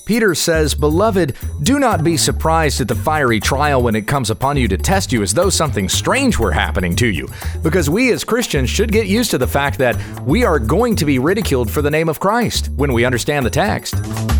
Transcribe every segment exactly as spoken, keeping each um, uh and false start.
Peter says, "Beloved, do not be surprised at the fiery trial when it comes upon you to test you as though something strange were happening to you." Because we as Christians should get used to the fact that we are going to be ridiculed for the name of Christ when we understand the text.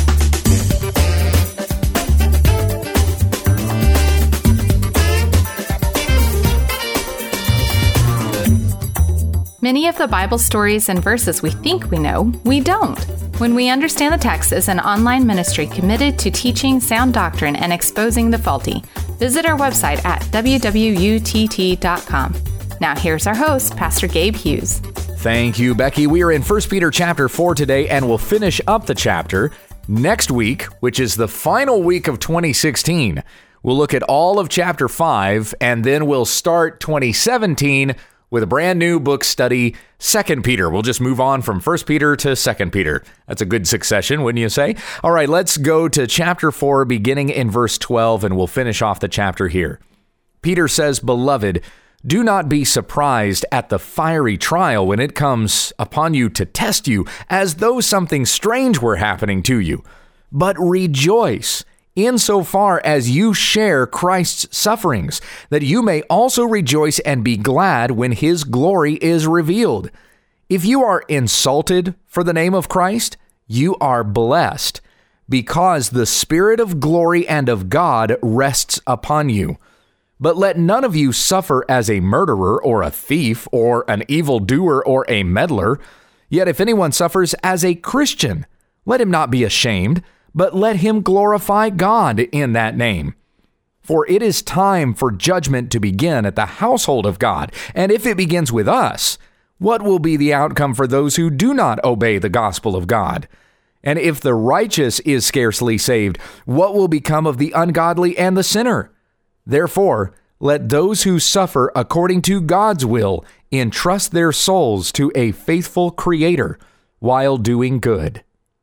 Many of the Bible stories and verses we think we know, we don't. When We Understand the Text is an online ministry committed to teaching sound doctrine and exposing the faulty. Visit our website at w w u t t dot com. Now here's our host, Pastor Gabe Hughes. Thank you, Becky. We are in First Peter chapter four today, and we'll finish up the chapter next week, which is the final week of twenty sixteen. We'll look at all of chapter five, and then we'll start twenty seventeen with a brand new book study, Second Peter. We'll just move on from First Peter to Second Peter. That's a good succession, wouldn't you say? All right, let's go to chapter four, beginning in verse twelve, and we'll finish off the chapter here. Peter says, "Beloved, do not be surprised at the fiery trial when it comes upon you to test you, as though something strange were happening to you. But rejoice insofar as you share Christ's sufferings, that you may also rejoice and be glad when his glory is revealed. If you are insulted for the name of Christ, you are blessed, because the Spirit of glory and of God rests upon you. But let none of you suffer as a murderer or a thief or an evildoer or a meddler. Yet if anyone suffers as a Christian, let him not be ashamed, but let him glorify God in that name. For it is time for judgment to begin at the household of God. And if it begins with us, what will be the outcome for those who do not obey the gospel of God? And if the righteous is scarcely saved, what will become of the ungodly and the sinner? Therefore, let those who suffer according to God's will entrust their souls to a faithful Creator while doing good."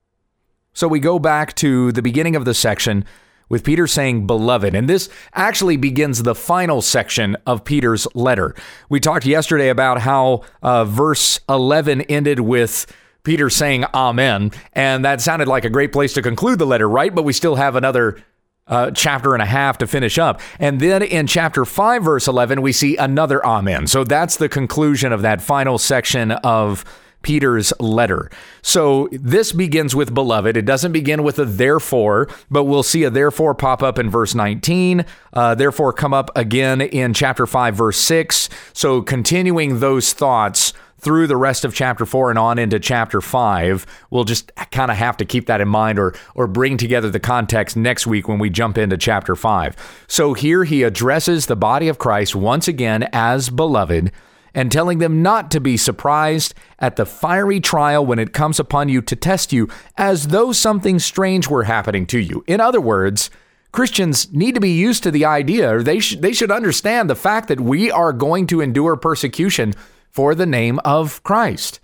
So we go back to the beginning of the section with Peter saying, "Beloved," and this actually begins the final section of Peter's letter. We talked yesterday about how uh, verse eleven ended with Peter saying, "Amen," and that sounded like a great place to conclude the letter, right? But we still have another uh, chapter and a half to finish up. And then in chapter five, verse eleven, we see another amen. So that's the conclusion of that final section of Peter's letter. So this begins with beloved. It doesn't begin with a therefore, but we'll see a therefore pop up in verse nineteen, uh, therefore come up again in chapter five, verse six. So continuing those thoughts through the rest of chapter four and on into chapter five, we'll just kind of have to keep that in mind or, or bring together the context next week when we jump into chapter five. So here he addresses the body of Christ once again as beloved, and telling them not to be surprised at the fiery trial when it comes upon you to test you, as though something strange were happening to you. In other words, Christians need to be used to the idea, or they, sh- they should understand the fact that we are going to endure persecution for the name of Christ.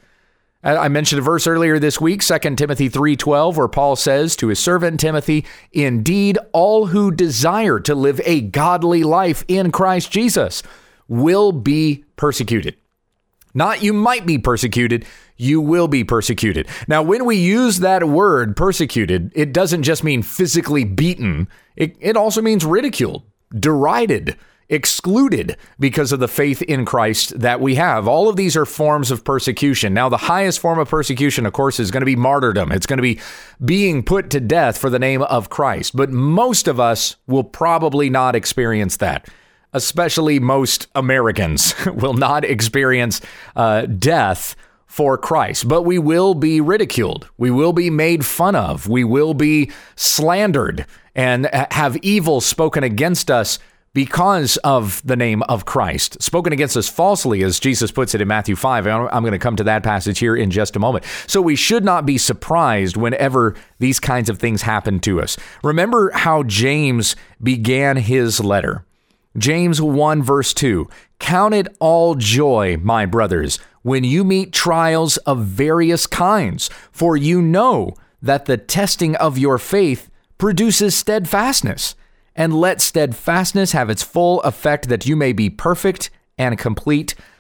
I mentioned a verse earlier this week, Second Timothy three twelve, where Paul says to his servant Timothy, "Indeed, all who desire to live a godly life in Christ Jesus will be persecuted." Not you might be persecuted, you will be persecuted. Now, when we use that word persecuted, it doesn't just mean physically beaten. It, it also means ridiculed, derided, excluded because of the faith in Christ that we have. All of these are forms of persecution. Now, the highest form of persecution, of course, is going to be martyrdom. It's going to be being put to death for the name of Christ. But most of us will probably not experience that. Especially most Americans will not experience uh, death for Christ, but we will be ridiculed. We will be made fun of. We will be slandered and have evil spoken against us because of the name of Christ, spoken against us falsely, as Jesus puts it in Matthew five. I'm going to come to that passage here in just a moment. So we should not be surprised whenever these kinds of things happen to us. Remember how James began his letter. James one, verse two, "Count it all joy, my brothers, when you meet trials of various kinds, for you know that the testing of your faith produces steadfastness. And let steadfastness have its full effect, that you may be perfect and complete,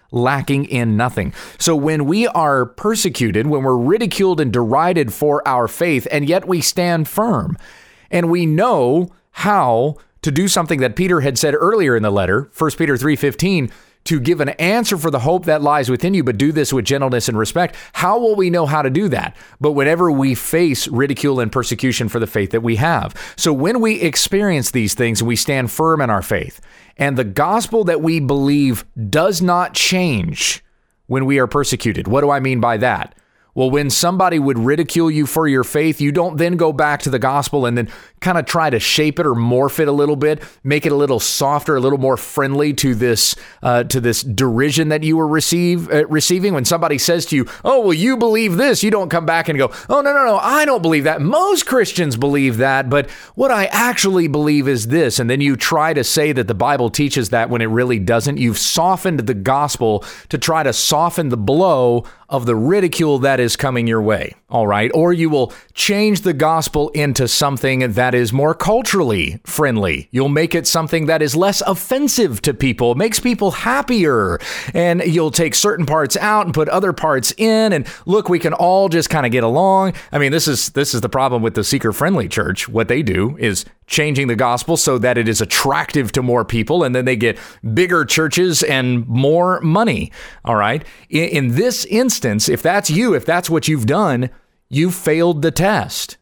lacking in nothing. So when we are persecuted, when we're ridiculed and derided for our faith, and yet we stand firm, and we know how to do something that Peter had said earlier in the letter, First Peter three fifteen, to give an answer for the hope that lies within you, but do this with gentleness and respect. How will we know how to do that? But whenever we face ridicule and persecution for the faith that we have. So when we experience these things, we stand firm in our faith, and the gospel that we believe does not change when we are persecuted. What do I mean by that? Well, when somebody would ridicule you for your faith, you don't then go back to the gospel and then kind of try to shape it or morph it a little bit, make it a little softer, a little more friendly to this uh, to this derision that you were receive uh, receiving. When somebody says to you, "Oh, well, you believe this," you don't come back and go, "Oh, no, no, no, I don't believe that. Most Christians believe that, but what I actually believe is this." And then you try to say that the Bible teaches that when it really doesn't. You've softened the gospel to try to soften the blow of the ridicule that is coming your way, all right? Or you will change the gospel into something that is more culturally friendly. You'll make it something that is less offensive to people, makes people happier, and you'll take certain parts out and put other parts in, and look, we can all just kind of get along. I mean, this is this is the problem with the seeker-friendly church. What they do is changing the gospel so that it is attractive to more people, and then they get bigger churches and more money, all right? In, in this instance, if that's you, if that's what you've done, you failed the test.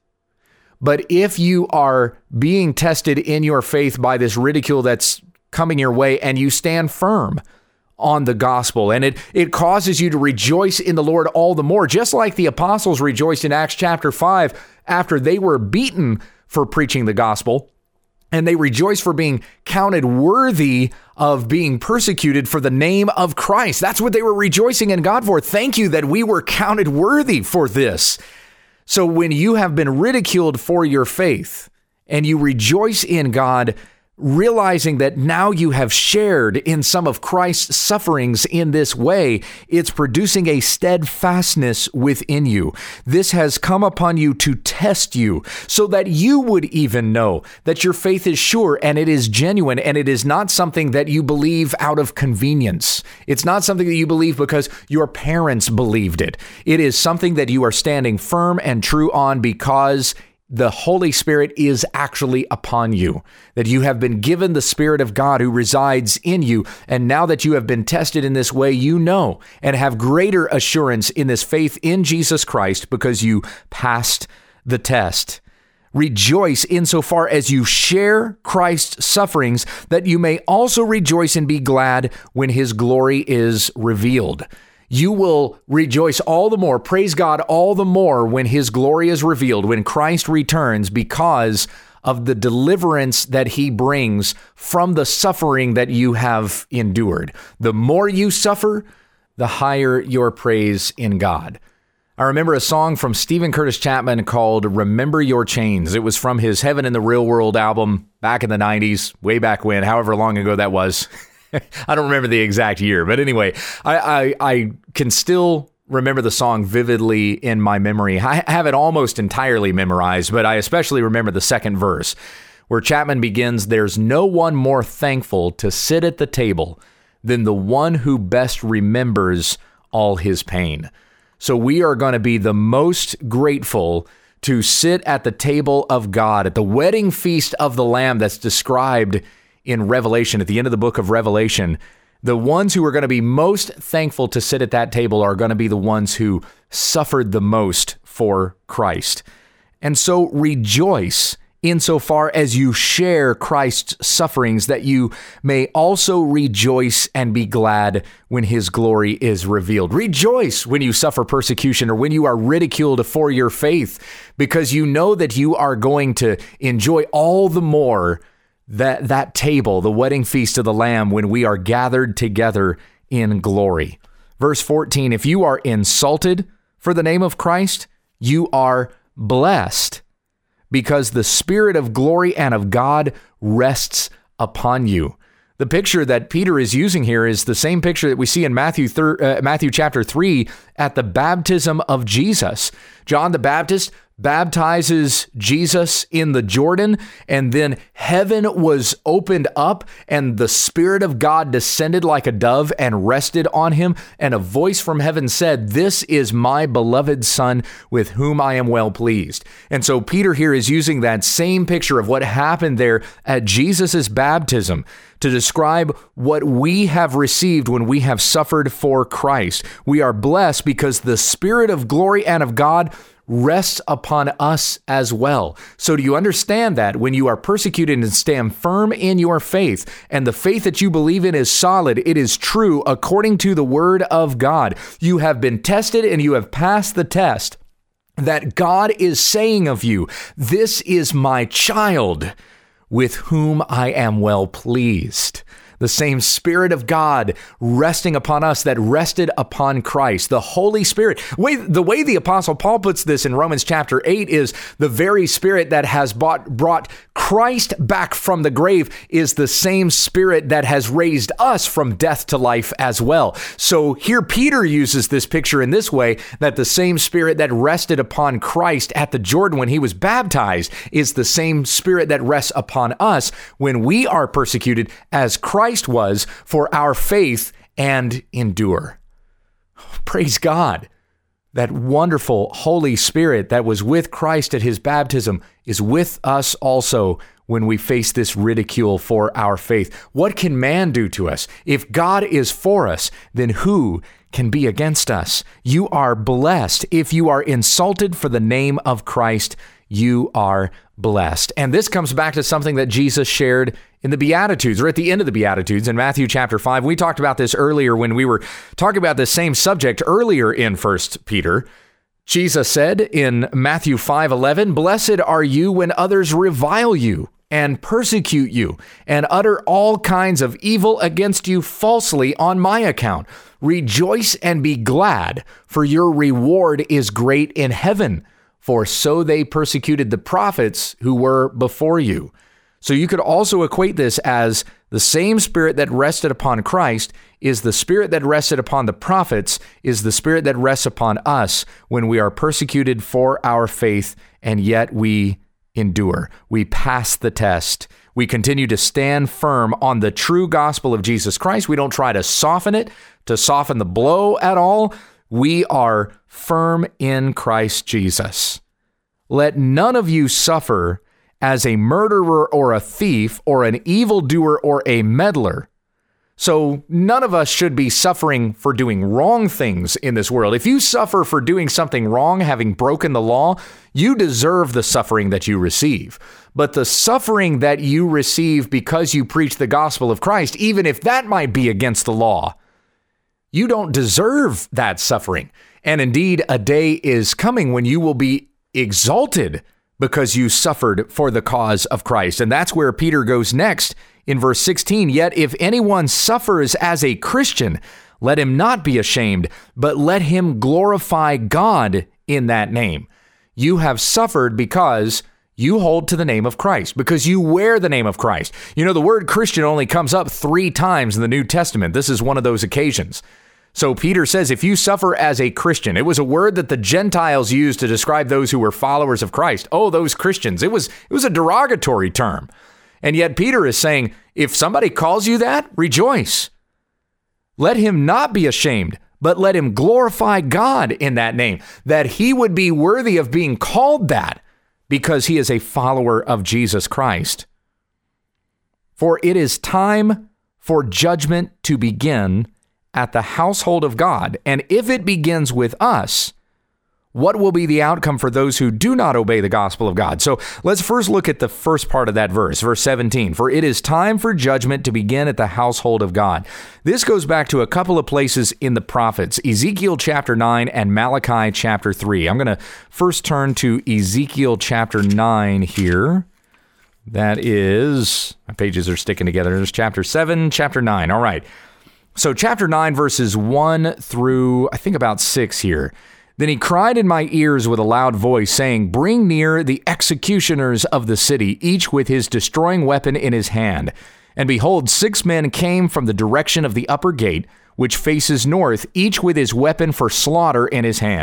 But if you are being tested in your faith by this ridicule that's coming your way, and you stand firm on the gospel, and it it causes you to rejoice in the Lord all the more, just like the apostles rejoiced in Acts chapter five after they were beaten for preaching the gospel, and they rejoice for being counted worthy of being persecuted for the name of Christ. That's what they were rejoicing in God for. Thank you that we were counted worthy for this. So when you have been ridiculed for your faith and you rejoice in God, realizing that now you have shared in some of Christ's sufferings in this way, it's producing a steadfastness within you. This has come upon you to test you so that you would even know that your faith is sure and it is genuine, and it is not something that you believe out of convenience. It's not something that you believe because your parents believed it. It is something that you are standing firm and true on because the Holy Spirit is actually upon you, that you have been given the Spirit of God who resides in you. And now that you have been tested in this way, you know and have greater assurance in this faith in Jesus Christ because you passed the test. Rejoice insofar as you share Christ's sufferings, that you may also rejoice and be glad when his glory is revealed. You will rejoice all the more, praise God all the more when his glory is revealed, when Christ returns, because of the deliverance that he brings from the suffering that you have endured. The more you suffer, the higher your praise in God. I remember a song from Stephen Curtis Chapman called Remember Your Chains. It was from his Heaven in the Real World album back in the nineties, way back when, however long ago that was. I don't remember the exact year, but anyway, I, I I can still remember the song vividly in my memory. I have it almost entirely memorized, but I especially remember the second verse where Chapman begins, "There's no one more thankful to sit at the table than the one who best remembers all his pain." So we are going to be the most grateful to sit at the table of God, at the wedding feast of the Lamb that's described in Revelation, at the end of the book of Revelation. The ones who are going to be most thankful to sit at that table are going to be the ones who suffered the most for Christ. And so rejoice insofar as you share Christ's sufferings, that you may also rejoice and be glad when his glory is revealed. Rejoice when you suffer persecution or when you are ridiculed for your faith, because you know that you are going to enjoy all the more that that table, the wedding feast of the Lamb, when we are gathered together in glory. Verse fourteen, if you are insulted for the name of Christ, you are blessed, because the Spirit of glory and of God rests upon you. The picture that Peter is using here is the same picture that we see in Matthew thir- uh, Matthew chapter three at the baptism of Jesus. John the Baptist baptizes Jesus in the Jordan, and then heaven was opened up and the Spirit of God descended like a dove and rested on him, and a voice from heaven said, "This is my beloved Son with whom I am well pleased." And so Peter here is using that same picture of what happened there at Jesus's baptism to describe what we have received when we have suffered for Christ. We are blessed because the Spirit of glory and of God rests upon us as well. So do you understand that when you are persecuted and stand firm in your faith, and the faith that you believe in is solid, it is true according to the word of God, you have been tested and you have passed the test, that God is saying of you, "This is my child with whom I am well pleased." The same Spirit of God resting upon us that rested upon Christ, the Holy Spirit. Way, the way the Apostle Paul puts this in Romans chapter eight is the very Spirit that has bought, brought Christ back from the grave is the same Spirit that has raised us from death to life as well. So here Peter uses this picture in this way, that the same Spirit that rested upon Christ at the Jordan when he was baptized is the same Spirit that rests upon us when we are persecuted as Christ Christ was for our faith and endure. Praise God. That wonderful Holy Spirit that was with Christ at his baptism is with us also when we face this ridicule for our faith. What can man do to us? If God is for us, then who can be against us? You are blessed. If you are insulted for the name of Christ, you are blessed. And this comes back to something that Jesus shared in the Beatitudes, or at the end of the Beatitudes in Matthew chapter five. We talked about this earlier when we were talking about this same subject earlier in First Peter. Jesus said in Matthew five eleven, "Blessed are you when others revile you and persecute you and utter all kinds of evil against you falsely on my account. Rejoice and be glad, for your reward is great in heaven. For so they persecuted the prophets who were before you." So you could also equate this as the same Spirit that rested upon Christ is the Spirit that rested upon the prophets, is the Spirit that rests upon us when we are persecuted for our faith, and yet we endure. We pass the test. We continue to stand firm on the true gospel of Jesus Christ. We don't try to soften it, to soften the blow at all. We are firm in Christ Jesus. Let none of you suffer as a murderer or a thief or an evildoer or a meddler. So none of us should be suffering for doing wrong things in this world. If you suffer for doing something wrong, having broken the law, you deserve the suffering that you receive. But the suffering that you receive because you preach the gospel of Christ, even if that might be against the law, you don't deserve that suffering. And indeed, a day is coming when you will be exalted because you suffered for the cause of Christ. And that's where Peter goes next in verse sixteen. "Yet if anyone suffers as a Christian, let him not be ashamed, but let him glorify God in that name." You have suffered because you hold to the name of Christ, because you wear the name of Christ. You know, the word Christian only comes up three times in the New Testament. This is one of those occasions. So Peter says, if you suffer as a Christian, it was a word that the Gentiles used to describe those who were followers of Christ. Oh, those Christians. It was, it was a derogatory term. And yet Peter is saying, if somebody calls you that, rejoice. Let him not be ashamed, but let him glorify God in that name, that he would be worthy of being called that because he is a follower of Jesus Christ. For it is time for judgment to begin at the household of God. And if it begins with us, what will be the outcome for those who do not obey the gospel of God? So let's first look at the first part of that verse, verse seventeen. For it is time for judgment to begin at the household of God. This goes back to a couple of places in the prophets, Ezekiel chapter nine and Malachi chapter three. I'm going to first turn to Ezekiel chapter nine here. That is, my pages are sticking together. There's chapter seven, chapter nine. All right. So chapter nine, verses one through, I think about six here. Then he cried in my ears with a loud voice, saying, "Bring near the executioners of the city, each with his destroying weapon in his hand. And behold, six men came from the direction of the upper gate, which faces north, each with his weapon for slaughter in his hand.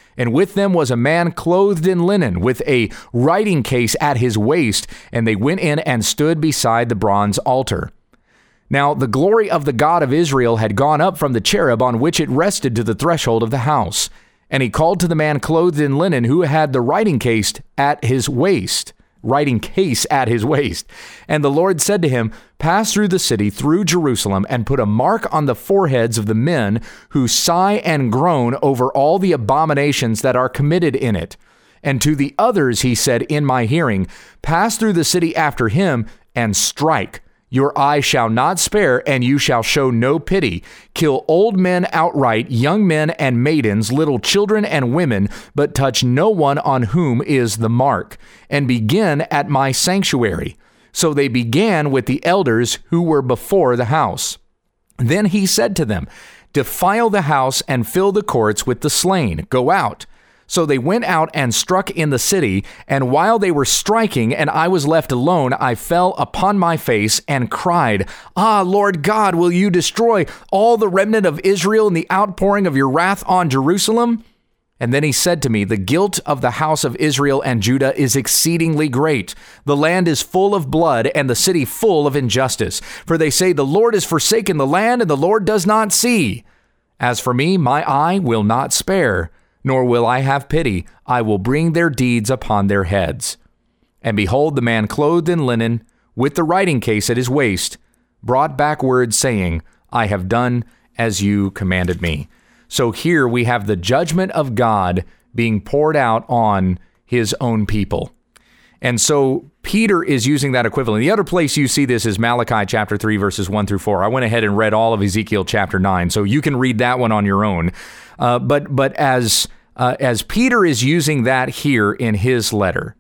And with them was a man clothed in linen, with a writing case at his waist, and they went in and stood beside the bronze altar. Now the glory of the God of Israel had gone up from the cherub on which it rested to the threshold of the house. And he called to the man clothed in linen, who had the writing case at his waist, writing case at his waist. And the Lord said to him, pass through the city, through Jerusalem, and put a mark on the foreheads of the men who sigh and groan over all the abominations that are committed in it. And to the others he said in my hearing, pass through the city after him and strike. Your eye shall not spare, and you shall show no pity. Kill old men outright, young men and maidens, little children and women, but touch no one on whom is the mark, and begin at my sanctuary. So they began with the elders who were before the house. Then he said to them, defile the house and fill the courts with the slain. Go out. So they went out and struck in the city, and while they were striking and I was left alone, I fell upon my face and cried, Ah, Lord God, will you destroy all the remnant of Israel in the outpouring of your wrath on Jerusalem? And then he said to me, the guilt of the house of Israel and Judah is exceedingly great. The land is full of blood and the city full of injustice. For they say, the Lord has forsaken the land and the Lord does not see. As for me, my eye will not spare, nor will I have pity. I will bring their deeds upon their heads. And behold, the man clothed in linen, with the writing case at his waist, brought back word saying, I have done as you commanded me. So here we have the judgment of God being poured out on his own people. And so Peter is using that equivalent. The other place you see this is Malachi chapter three, verses one through four. I went ahead and read all of Ezekiel chapter nine, so you can read that one on your own. Uh, but but as uh, as Peter is using that here in his letter,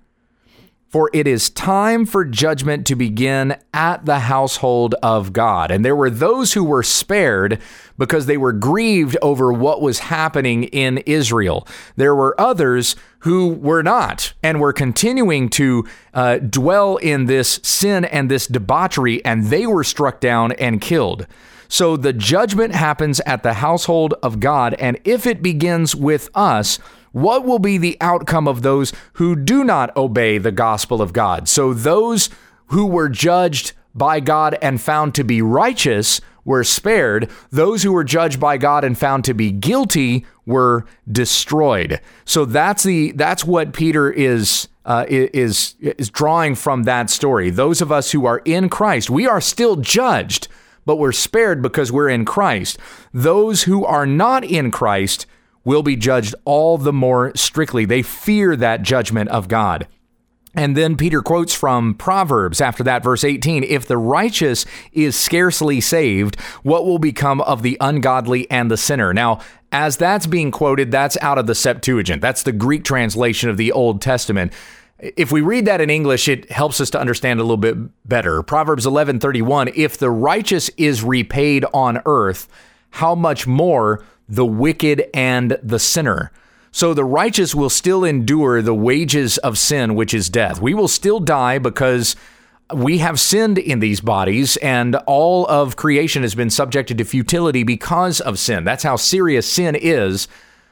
for it is time for judgment to begin at the household of God. And there were those who were spared because they were grieved over what was happening in Israel. There were others who were not and were continuing to uh, dwell in this sin and this debauchery, and they were struck down and killed. So the judgment happens at the household of God, and if it begins with us, what will be the outcome of those who do not obey the gospel of God? So those who were judged by God and found to be righteous were spared. Those who were judged by God and found to be guilty were destroyed. So that's the that's what Peter is uh, is is drawing from that story. Those of us who are in Christ, we are still judged, but we're spared because we're in Christ. Those who are not in Christ will be judged all the more strictly. They fear that judgment of God. And then Peter quotes from Proverbs after that, verse eighteen, if the righteous is scarcely saved, what will become of the ungodly and the sinner? Now, as that's being quoted, that's out of the Septuagint. That's the Greek translation of the Old Testament. If we read that in English, it helps us to understand a little bit better. Proverbs eleven thirty-one, if the righteous is repaid on earth, how much more the wicked and the sinner? So the righteous will still endure the wages of sin, which is death. We will still die because we have sinned in these bodies, and all of creation has been subjected to futility because of sin. That's how serious sin is.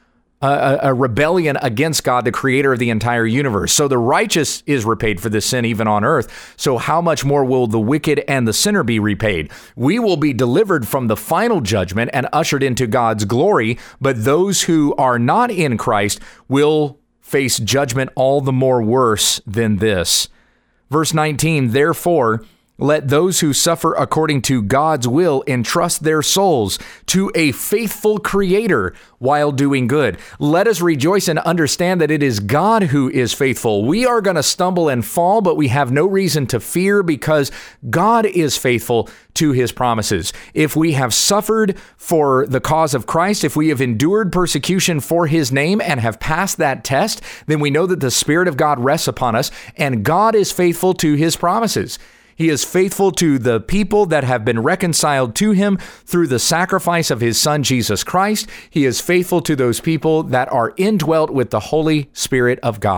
A, a rebellion against God, the creator of the entire universe. So the righteous is repaid for this sin even on earth. So how much more will the wicked and the sinner be repaid? We will be delivered from the final judgment and ushered into God's glory, but those who are not in Christ will face judgment all the more worse than this. Verse nineteen, therefore, let those who suffer according to God's will entrust their souls to a faithful Creator while doing good. Let us rejoice and understand that it is God who is faithful. We are going to stumble and fall, but we have no reason to fear because God is faithful to his promises. If we have suffered for the cause of Christ, if we have endured persecution for his name and have passed that test, then we know that the Spirit of God rests upon us, and God is faithful to his promises. He is faithful to the people that have been reconciled to him through the sacrifice of his Son, Jesus Christ. He is faithful to those people that are indwelt with the Holy Spirit of God.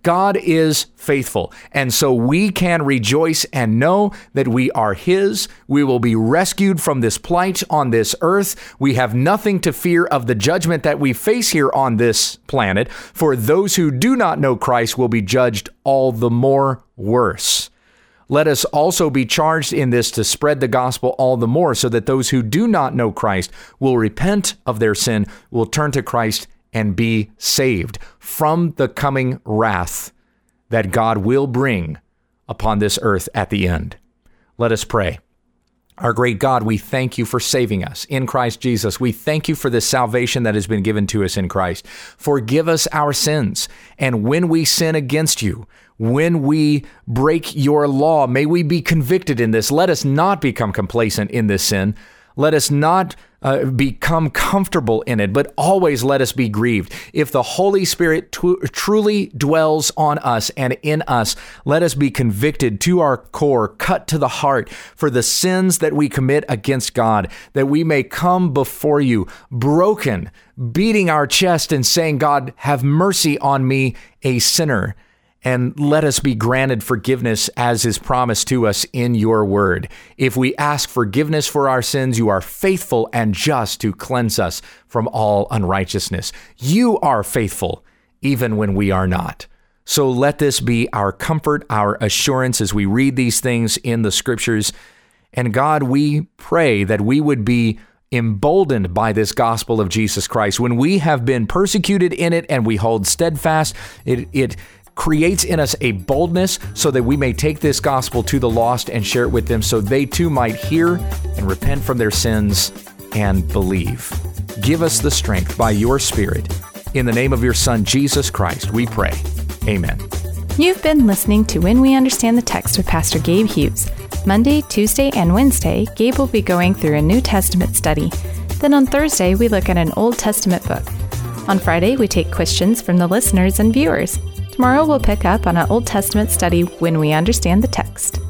God is faithful, and so we can rejoice and know that we are His. We will be rescued from this plight on this earth. We have nothing to fear of the judgment that we face here on this planet, for those who do not know Christ will be judged all the more worse. Let us also be charged in this to spread the gospel all the more, so that those who do not know Christ will repent of their sin, will turn to Christ, and be saved from the coming wrath that God will bring upon this earth at the end. Let us pray. Our great God, we thank you for saving us in Christ Jesus. We thank you for the salvation that has been given to us in Christ. Forgive us our sins. And when we sin against you, when we break your law, may we be convicted in this. Let us not become complacent in this sin. Let us not uh, become comfortable in it, but always let us be grieved. If the Holy Spirit t- truly dwells on us and in us, let us be convicted to our core, cut to the heart for the sins that we commit against God, that we may come before you broken, beating our chest and saying, God, have mercy on me, a sinner. And let us be granted forgiveness as is promised to us in your word. If we ask forgiveness for our sins, you are faithful and just to cleanse us from all unrighteousness. You are faithful even when we are not. So let this be our comfort, our assurance as we read these things in the scriptures. And God, we pray that we would be emboldened by this gospel of Jesus Christ. When we have been persecuted in it and we hold steadfast, it it creates in us a boldness so that we may take this gospel to the lost and share it with them so they too might hear and repent from their sins and believe. Give us the strength by your Spirit. In the name of your Son, Jesus Christ, we pray. Amen. You've been listening to When We Understand the Text with Pastor Gabe Hughes. Monday, Tuesday, and Wednesday, Gabe will be going through a New Testament study. Then on Thursday, we look at an Old Testament book. On Friday, we take questions from the listeners and viewers. Tomorrow we'll pick up on an Old Testament study when we understand the text.